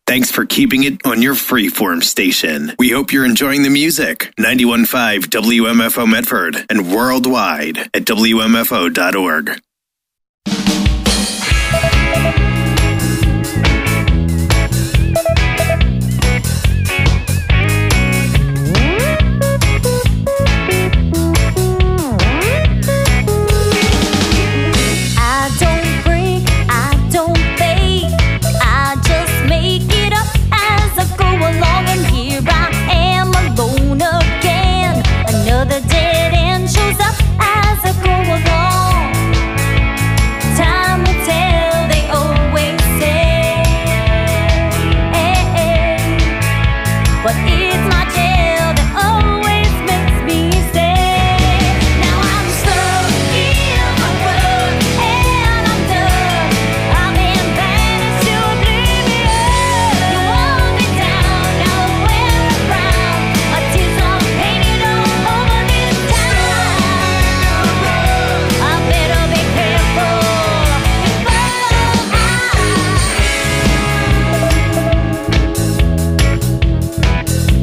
Thanks for keeping it on your freeform station. We hope you're enjoying the music. 91.5 WMFO Medford and worldwide at WMFO.org. Another dead end shows up as I go along. Time will tell, they always say. But it's my jail that always makes me stay. Now I'm stuck in my rut and I'm done. I've been banished to oblivion. You want me down, nowhere around. My tears are painted all over this town. I better be careful before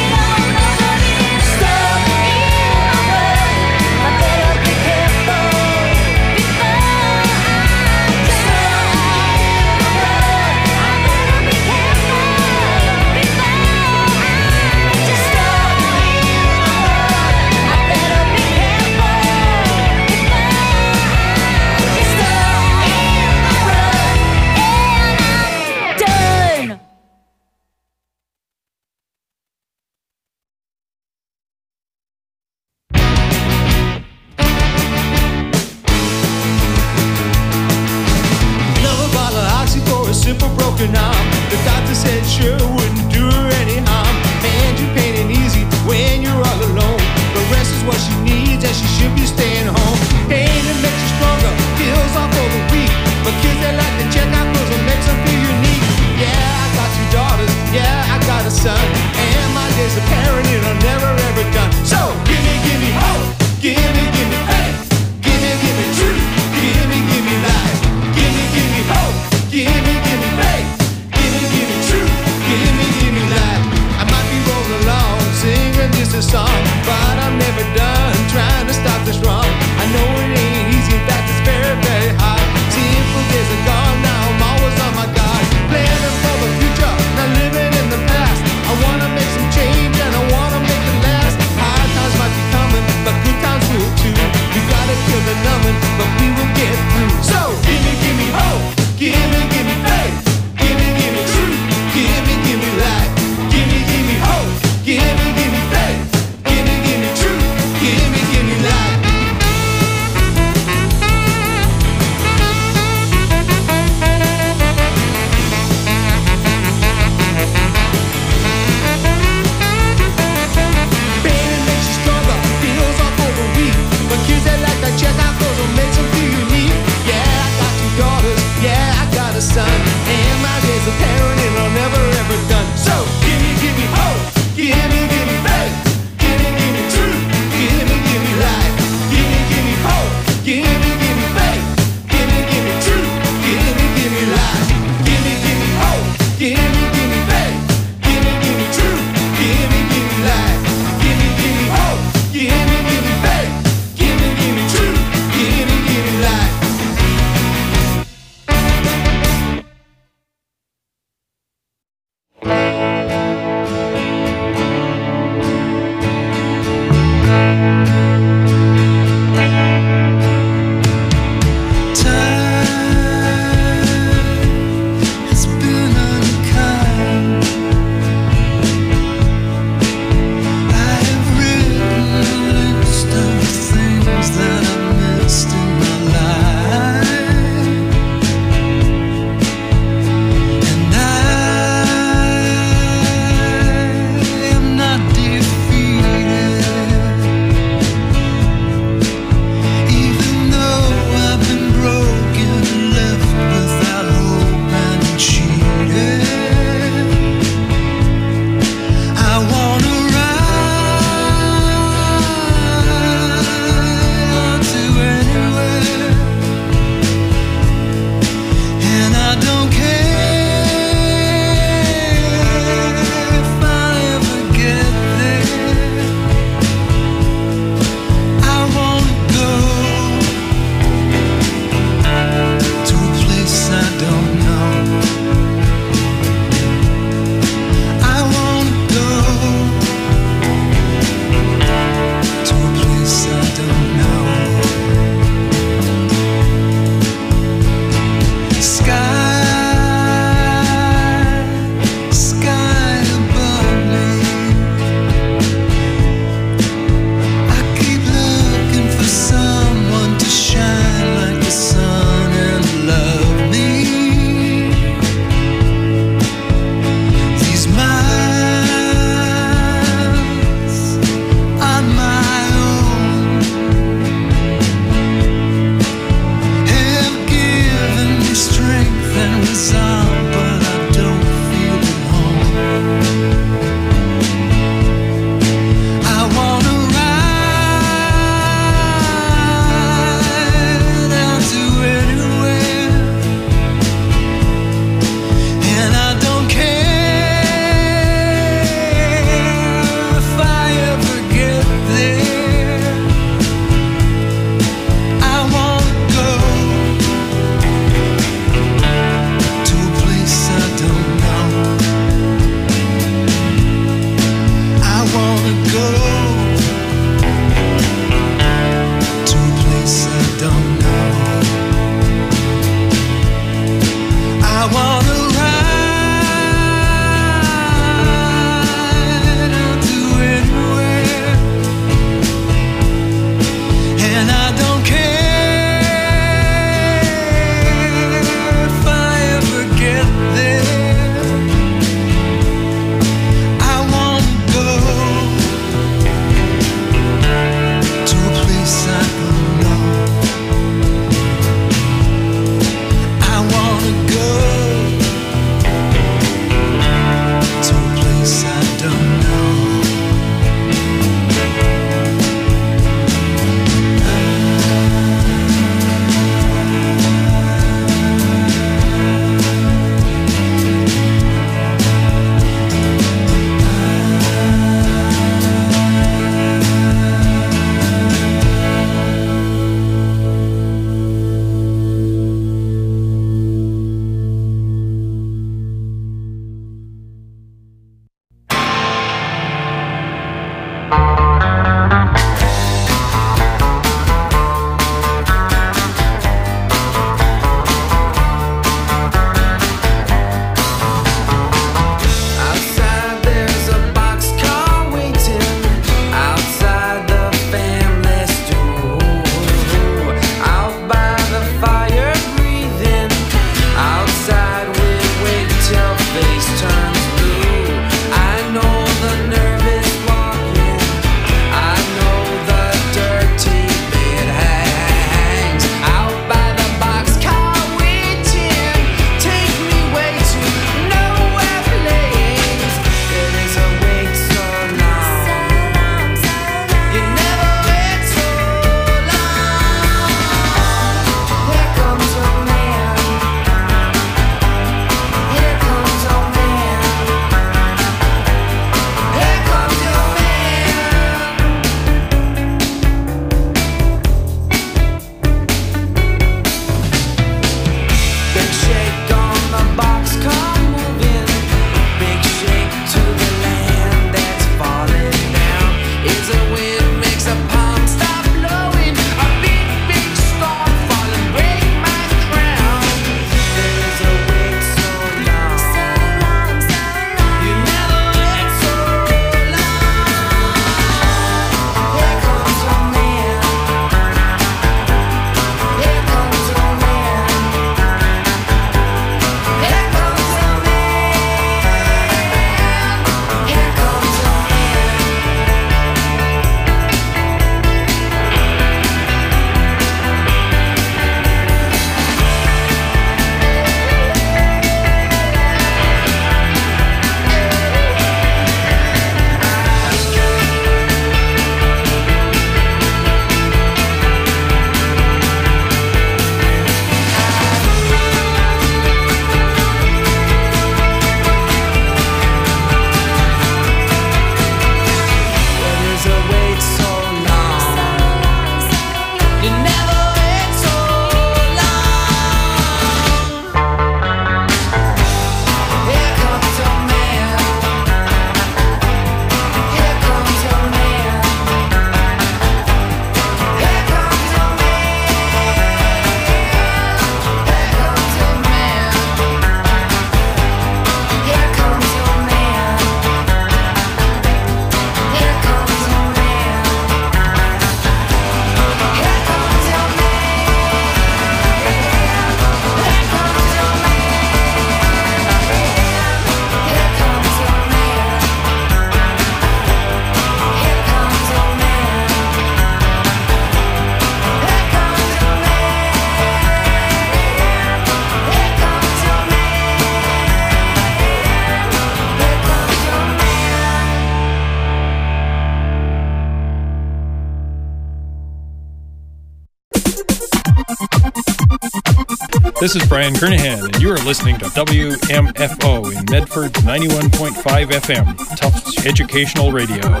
This is Brian Kernahan, and you are listening to WMFO in Medford 91.5 FM, Tufts Educational Radio.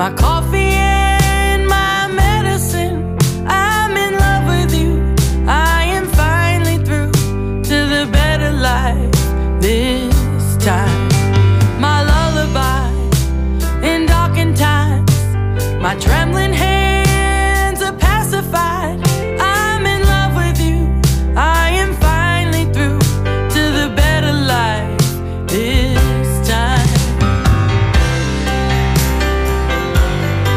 my coffee and my medicine. I'm in love with you. I am finally through to the better life this time. My lullaby in darkened times, my trembling hands are pacified. I'm in love with you. I am finally through to the better life this time.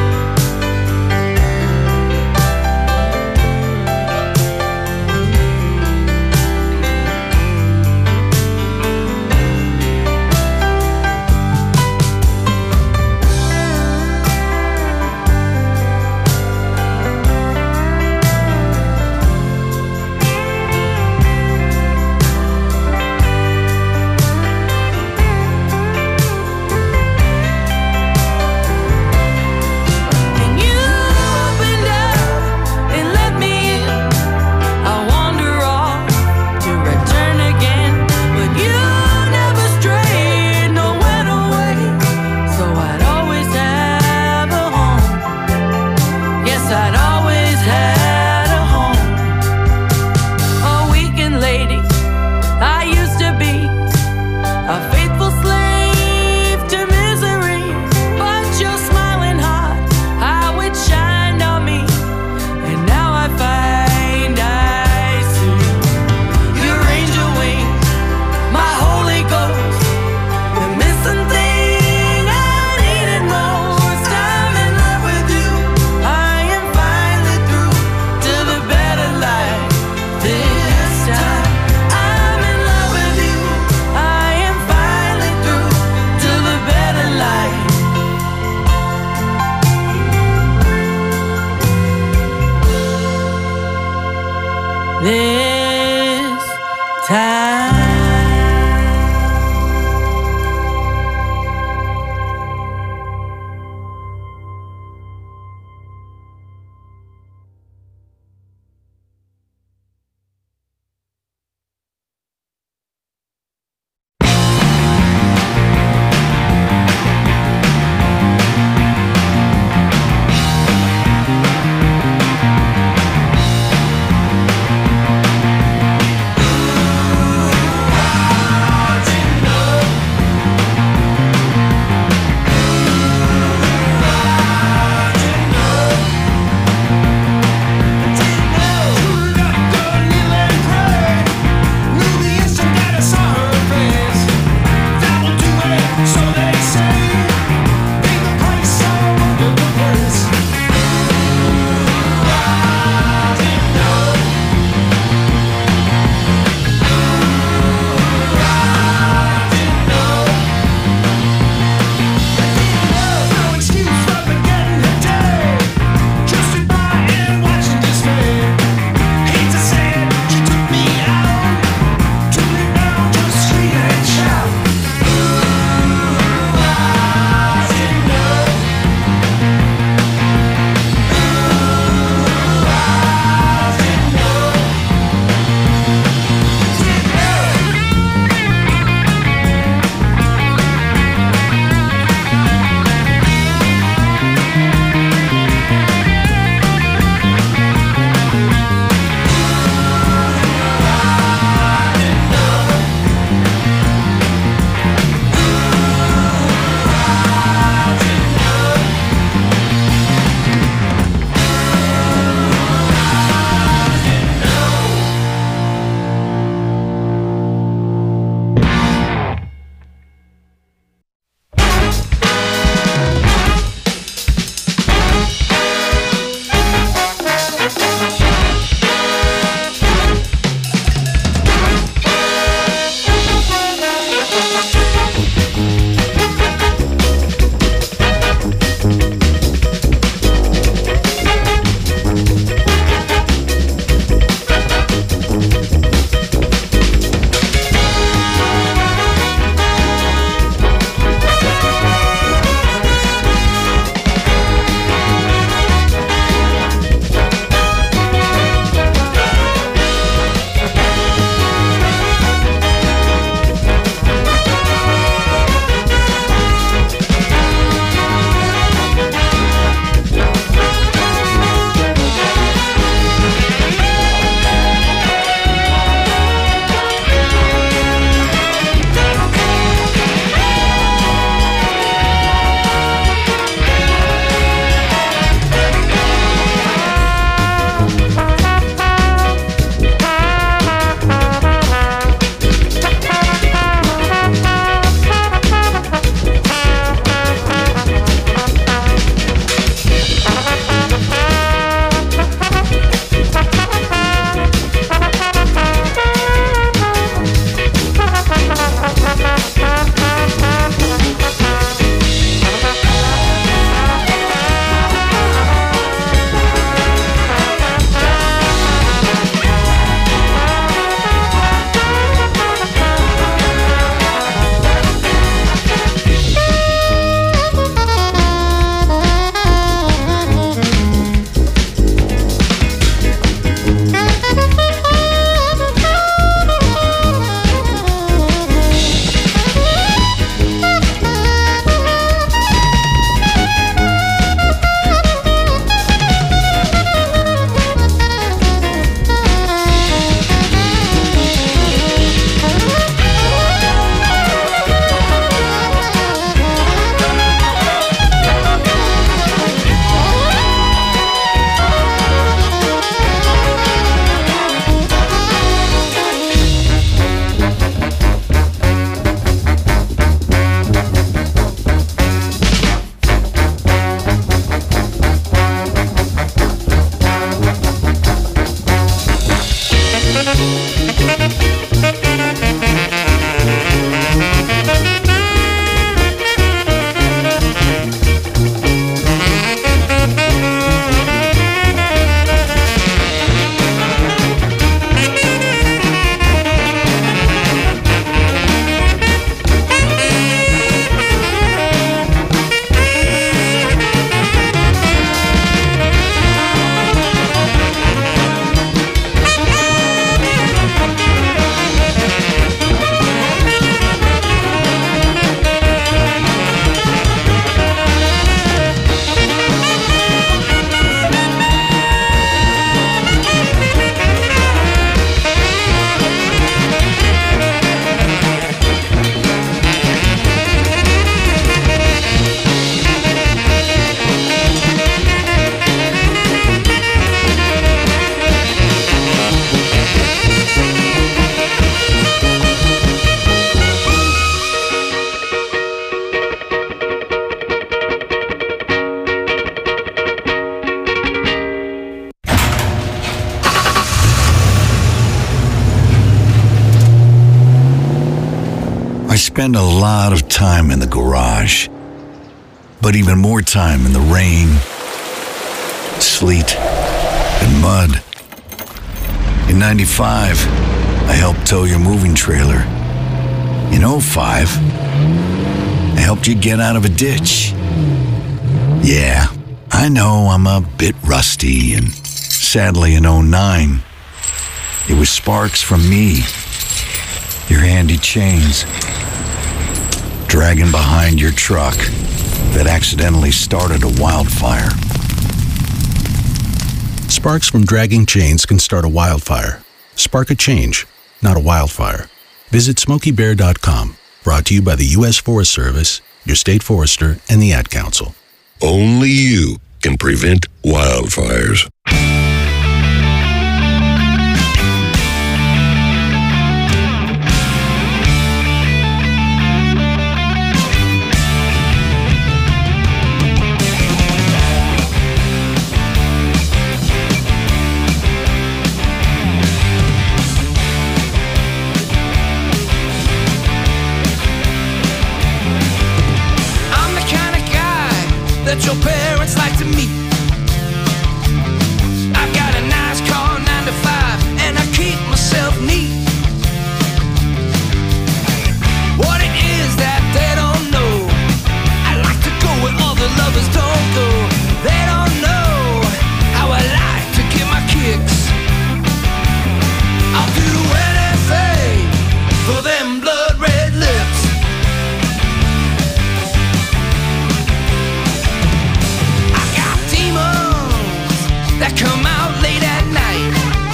spend a lot of time in the garage, but even more time in the rain, sleet, and mud. In 95, I helped tow your moving trailer. In 05, I helped you get out of a ditch. Yeah, I know I'm a bit rusty, and sadly in 09, it was sparks from me, your handy chains, dragging behind your truck that accidentally started a wildfire. Sparks from dragging chains can start a wildfire. Spark a change, not a wildfire. Visit SmokeyBear.com. Brought to you by the U.S. Forest Service, your state forester, and the Ad Council. Only you can prevent wildfires. Your parents like to meet. I've got a nice car, 9 to 5, and I keep myself neat. What it is that they don't know, I like to go where other lovers don't go. They don't know how I like to get my kicks. I'll do anything for them blood red lips. That come out late at night.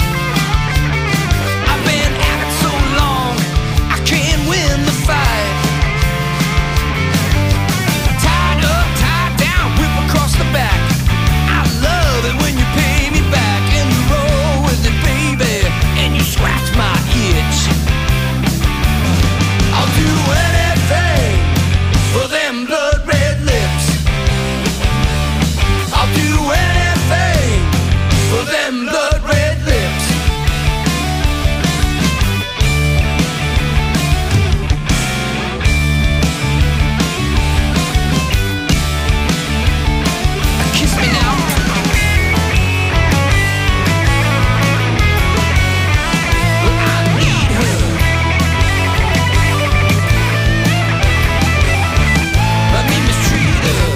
I've been at it so long, I can't win the fight. Tied up, tied down, whip across the back. I love it when you pay me back and you roll with it, baby, and you scratch my itch. I'll do anything for them blood red lips. I'll do anything for them blood red lips. Kiss me now. But I need her. Let me mistreat her.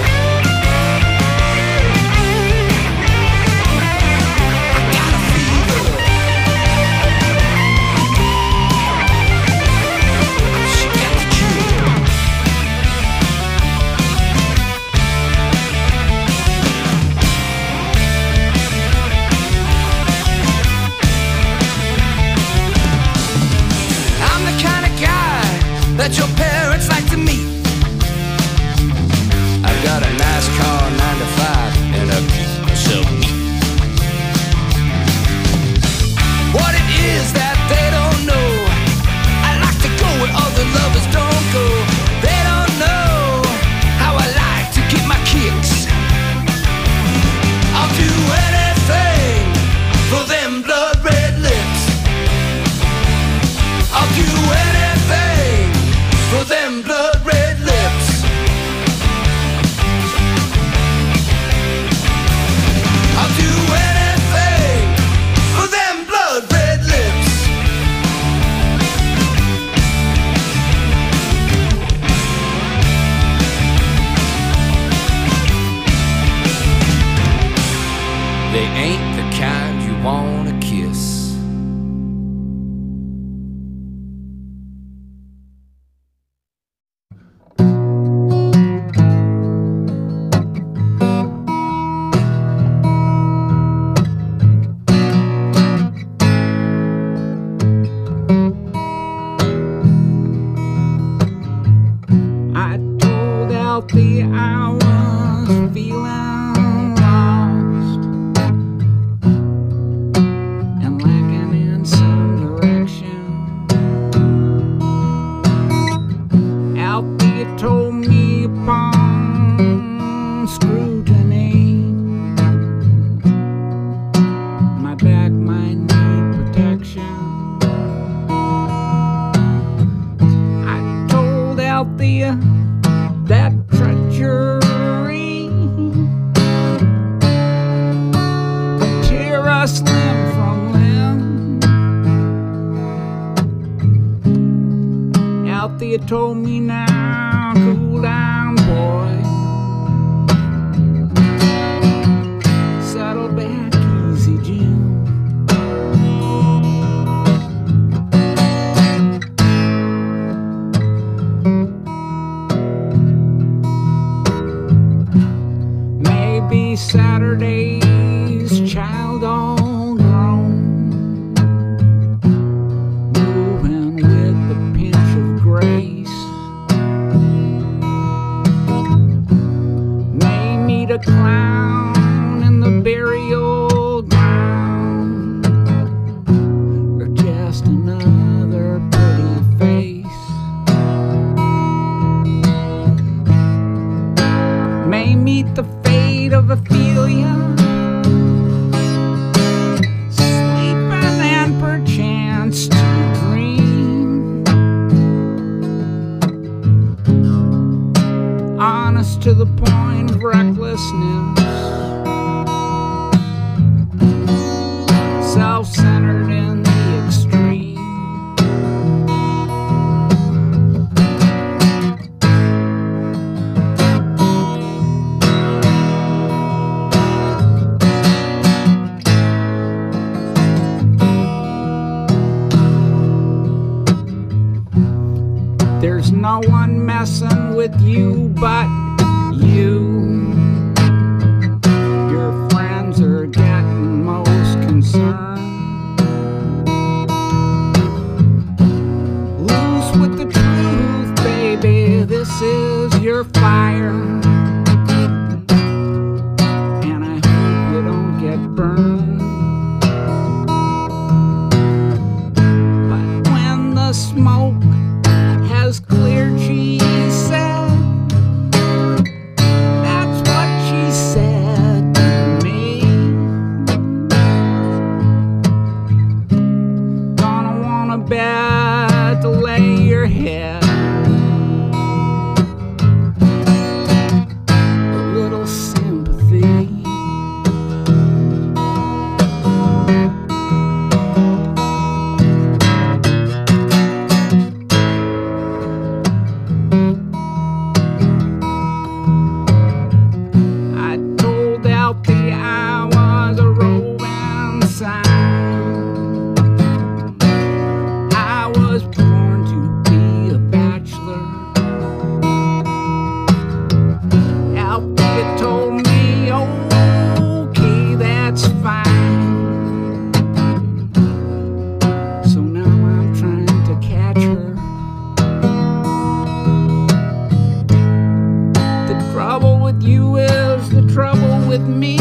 That your parents like to meet. I've got a nice car, 9 to 5, and I keep myself neat. What it is that they don't know, I like to go where other lovers don't go. They don't know how I like to get my kicks. I'll do anything for them blood red lips. I'll do anything for them blood red lips. I'll do anything for them blood red lips. They ain't the kind you wanna kiss. told me now, cool down, boy. Settle back easy, Jim. Maybe Saturday's child all grown, moving with a pinch of grace. May meet a clown in the burial ground, or just another pretty face. May meet the fate of Ophelia, sleeping and perchance to dream. Honest to the point of recklessness, self-centered in the extreme. There's no one messing with you but you. Your friends are getting most concerned. Loose with the truth, baby, this is your fire. And I hope you don't get burned. But when the smoke has cleared, she said, that's what she said to me. Gonna want a bed to lay your head, a little sympathy. I told Alfie I was a roving sign. I was born to be a bachelor. Alfie told me, okay, that's fine. So now I'm trying to catch her. The trouble with you is the trouble with me.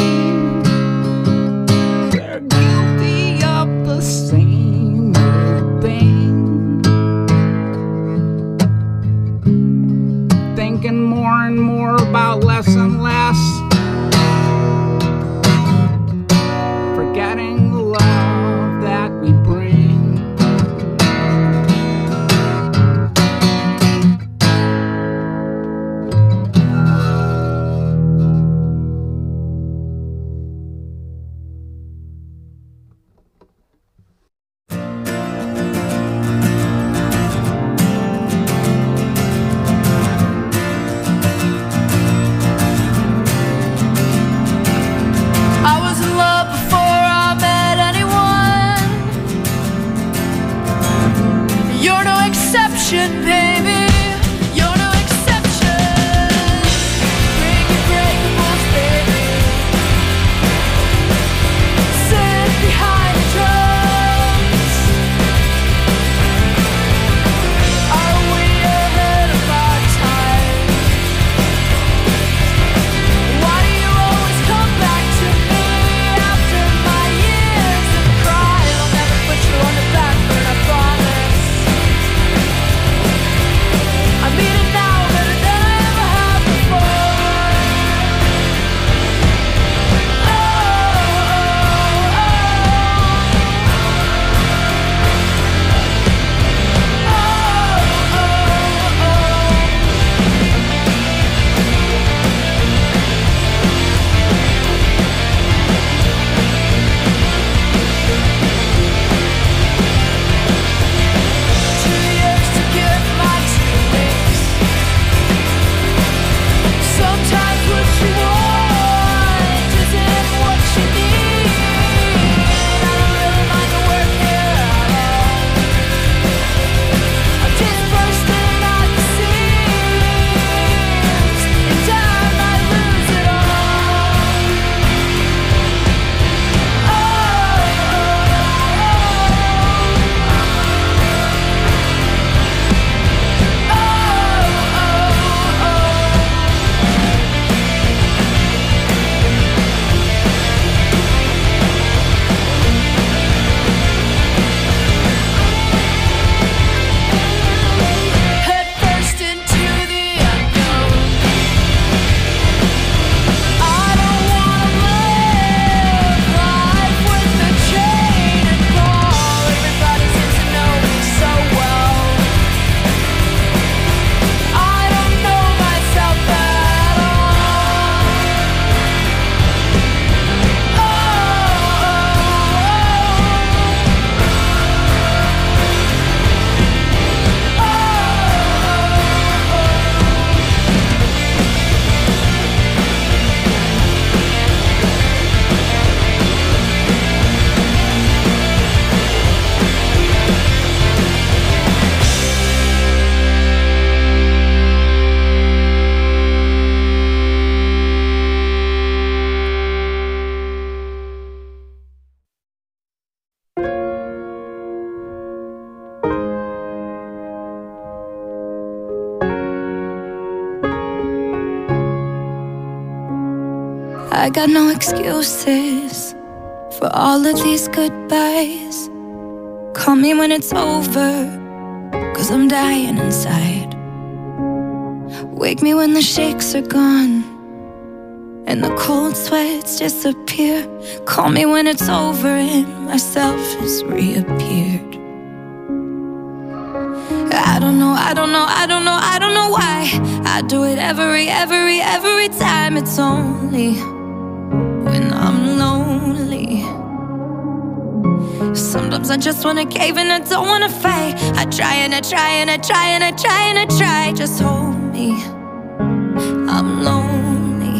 We're guilty of the same old thing. Thinking more and more about less and less. Forgetting the love that we bring. I got no excuses for all of these goodbyes. Call me when it's over, 'cause I'm dying inside. Wake me when the shakes are gone and the cold sweats disappear. Call me when it's over and myself has reappeared. I don't know why I do it every time. It's only when I'm lonely. Sometimes I just wanna cave and I don't wanna fight. I try and I try and I try and I try and I try. Just hold me, I'm lonely.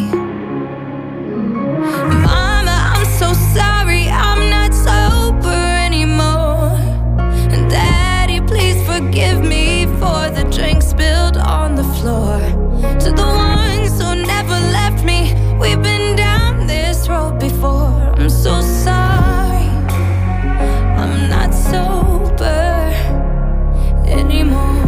Mama, I'm so sorry, I'm not sober anymore. And Daddy, please forgive me for the drink spilled on the floor. To the ones who never left me, we've been down this road before. I'm so sorry, I'm not sober anymore.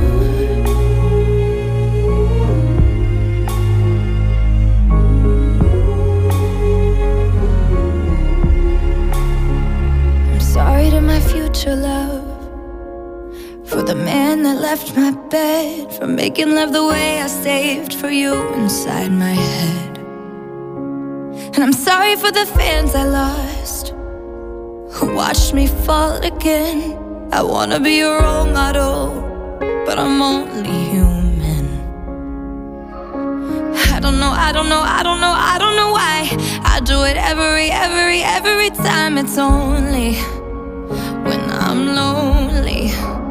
I'm sorry to my future love, for the man that left my bed, for making love the way I saved for you inside my head. And I'm sorry for the fans I lost, who watched me fall again. I wanna be a role model, but I'm only human. I don't know why I do it every time. It's only when I'm lonely.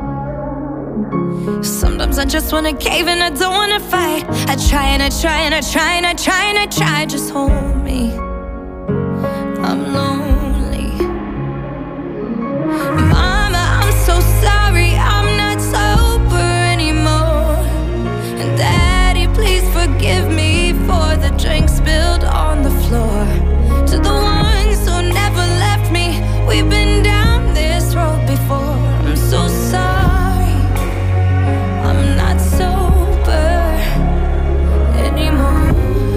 Sometimes I just wanna cave and I don't wanna fight. I try and I try and I try and I try and I try. Just hold me, I'm lonely. Mama, I'm so sorry, I'm not sober anymore. And Daddy, please forgive me for the drink spilled on the floor. To the ones who never left me, we've been down this road before. I'm so sorry, I'm not sober anymore.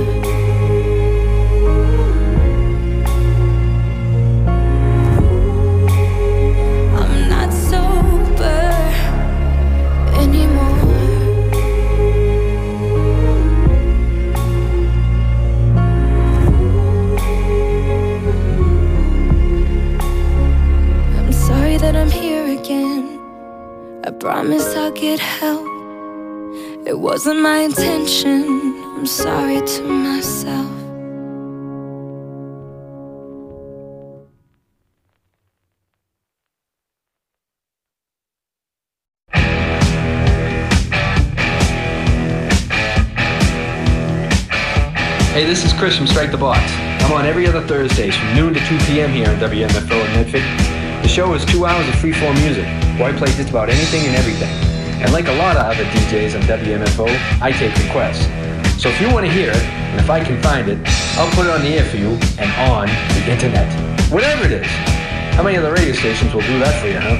I'm not sober anymore. I'm sorry that I'm here again. I promise I'll get help. It wasn't my intention. I'm sorry to myself. Hey, this is Chris from Strike the Box. I'm on every other Thursdays from noon to 2 p.m. here on WMFO in Medford. The show is 2 hours of freeform music, where I play just about anything and everything. And like a lot of other DJs on WMFO, I take requests. So if you want to hear it, and if I can find it, I'll put it on the air for you and on the internet. Whatever it is. How many other radio stations will do that for you, huh?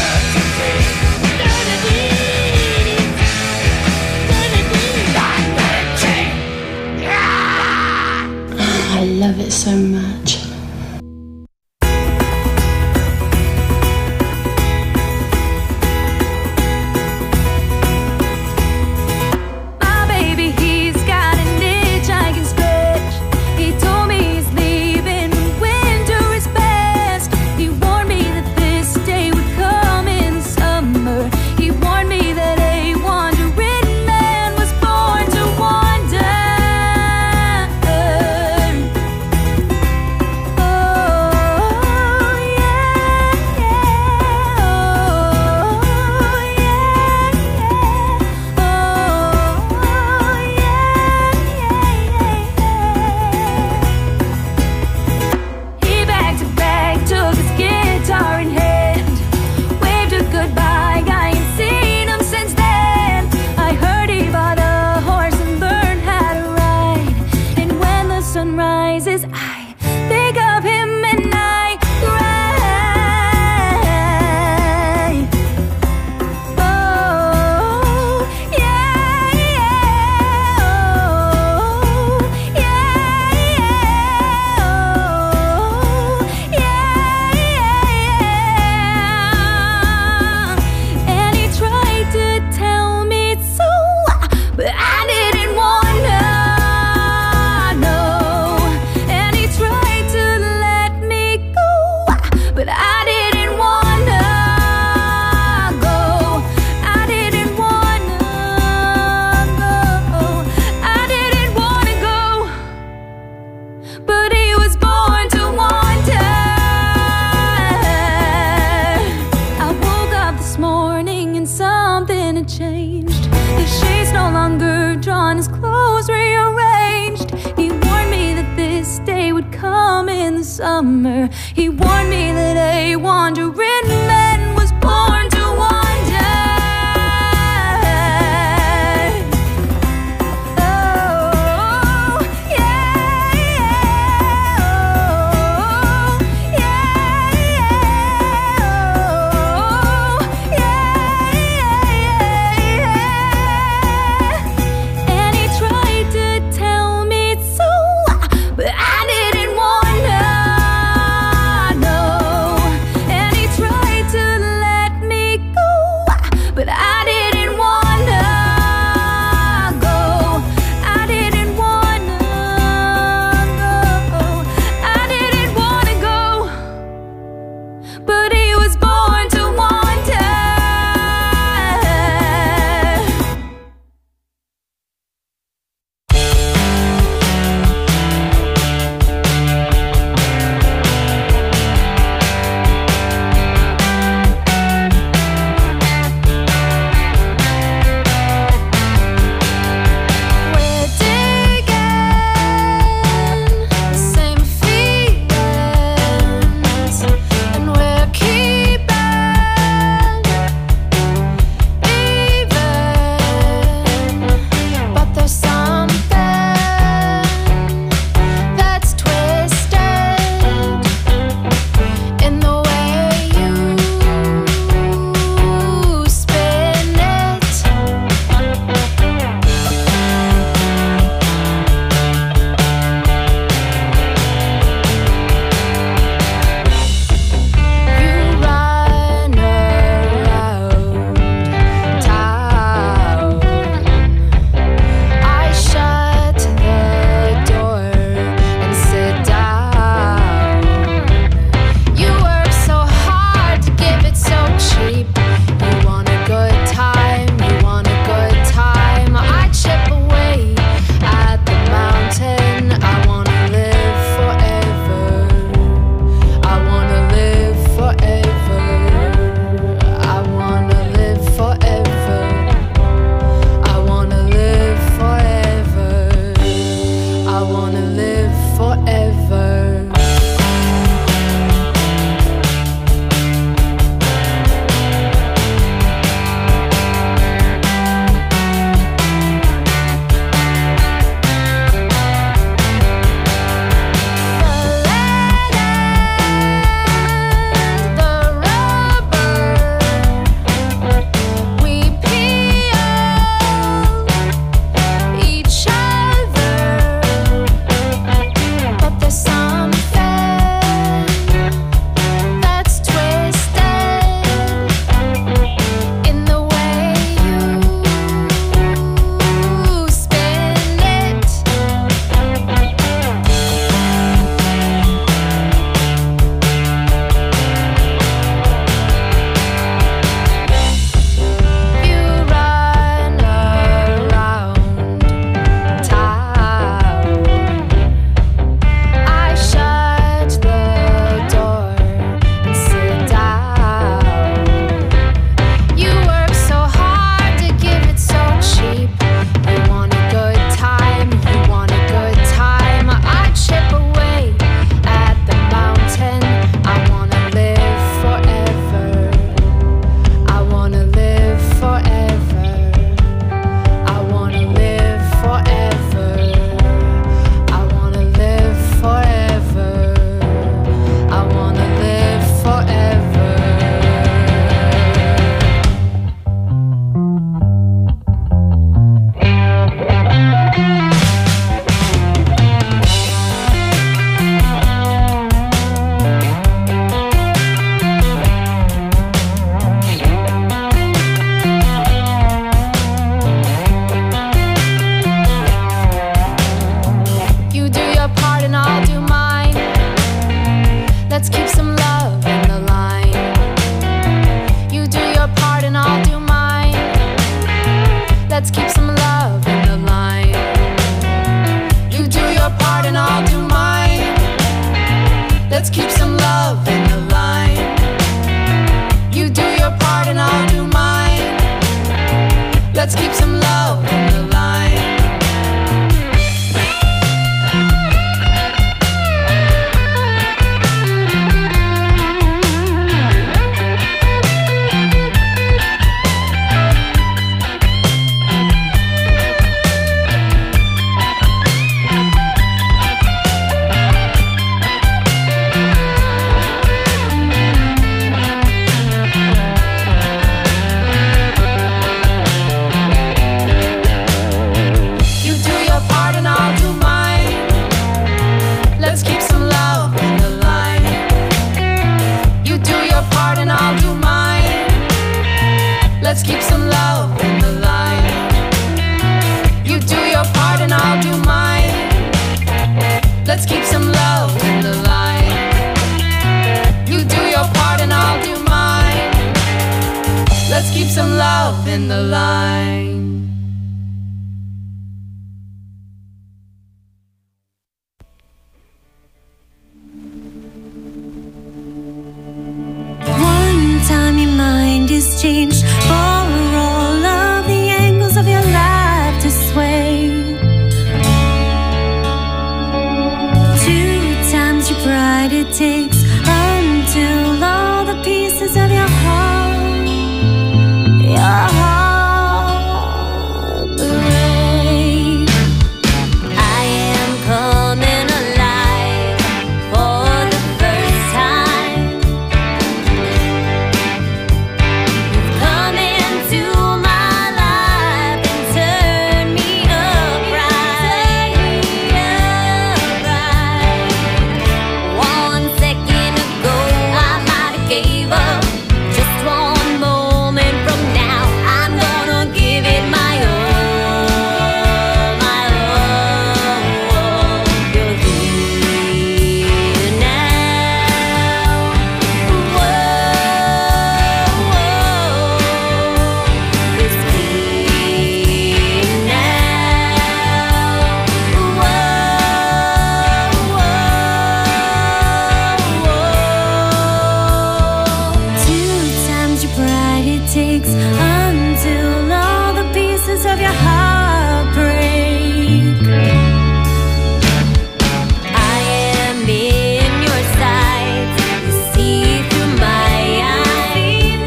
I love it so much. summer. He warned me that a wandering man was born to wander. Oh, yeah, oh, yeah, oh, yeah. And he tried to tell me so, but I didn't wanna know. And he tried to let me go, but I didn't wanna go. I didn't wanna go. I didn't wanna go, but he was born to wander. We're digging the same feelings, and we're keeping even. But there's something that's twisted in the way you spin it. You run around town. I shut the door and sit down. You work so hard to give it so cheap. You want a good time, you want a good time. I chip away at the mountain. I wanna live forever. I wanna live forever. I wanna live forever. I wanna live forever. I wanna live forever. The rubber we peel each other, but there's something that's twisted in the way you spin it. You run around town. I shut the door and sit down. You work so hard to give it so cheap. You want a good time, you want a good time. I chip away at the mountain. I wanna live forever. I wanna live forever. I wanna live forever. I wanna live forever. I wanna live forever. You do your part and I'll do mine. Let's keep some love in the line. You do your part and I'll do mine. Let's keep some love in the line. You do your part and I'll do mine. Let's keep some love in the line. You do your part and I'll do mine. Let's keep some love in the line. Let's keep some love in the line. You do your part and I'll do mine. Let's keep some love in the line. One time your mind is changed for all of the angles of your life to sway. Two times your pride it takes until all the pieces of your heart break. I am coming alive for the first time. You've come into my life and turned me upright. One second ago I might have gave up. Just one moment from now I'm gonna give it my all, my all. You're here now. Whoa, it's clear now. Two times your pride it takes until all the pieces of your heart break. I am in your sights. You see through my eyes.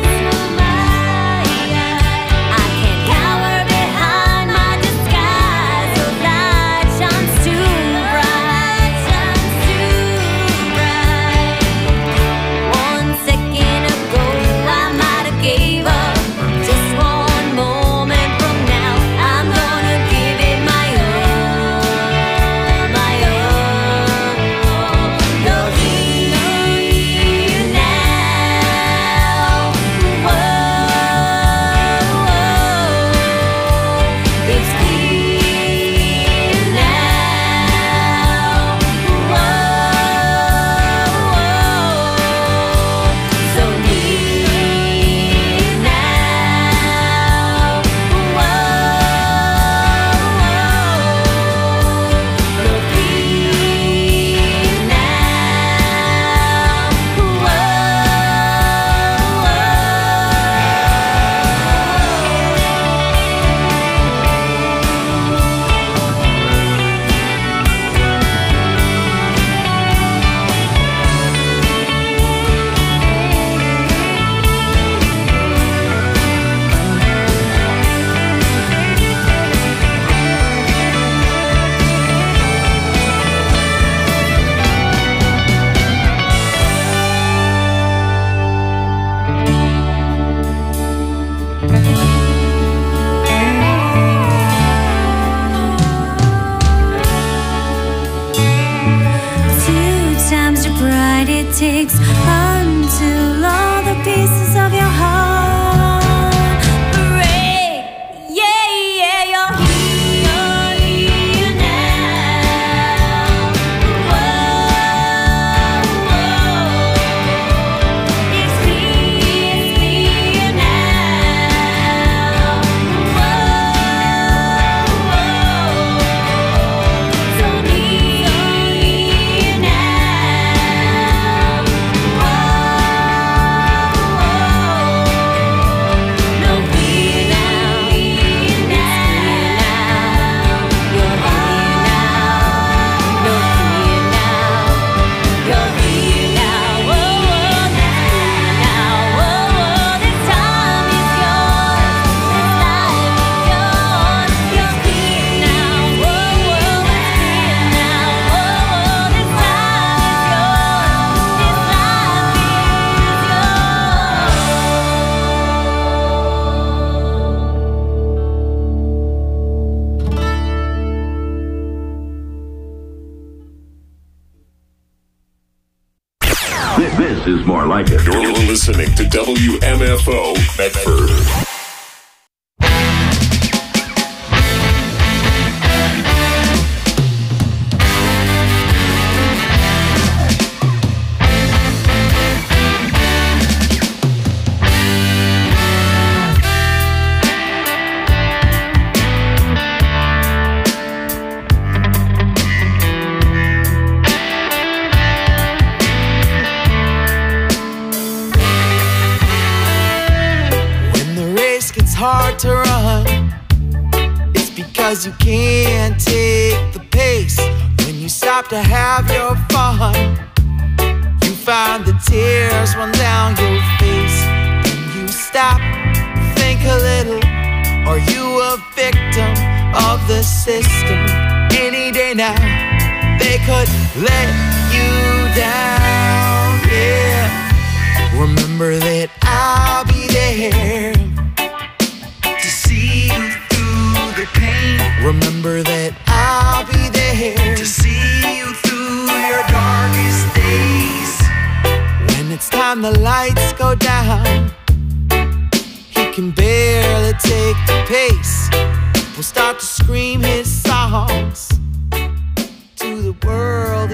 I can't cower behind my disguise. Your light shines too bright. One second ago I might have gave up. Just one moment from now I'm gonna give it my all, my all. You're here now. Whoa, it's clear now. Whoa, so near now. You're here Two times your pride it takes until all the pieces of your heart break. Yeah, yeah, you're here now. Whoa, it's clear now. Whoa, so near now. No fear now. You're here now. No fear now. You're here now. Whoa, now. Whoa, this time is yours. This life is yours. You're here now. Whoa, it's clear now. Whoa, this time is yours. This life is This is more like it. You're listening to WMFO Medford. start to run, it's because you can't take the pace. When you stop to have your fun, you find the tears run down your face. When you stop, think a little, are you a victim of the system? Any day now, they could let you down, yeah. Remember that I'll be there to see you through the pain. Remember that I'll be there to see you through your darkest days. When it's time the lights go down, he can barely take the pace. We'll start to scream his songs to the world.